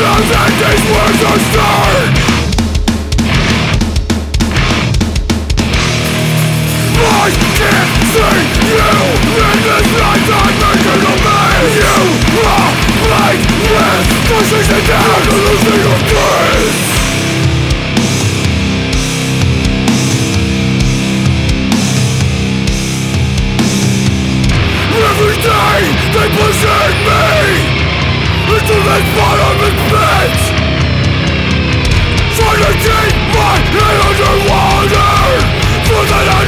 that these words are stern. I can't see you in this life I'm making of me. You are like this, pushing me down to losing your breath. Every day they pushing me into this bottomless pit, trying to keep my head underwater so that I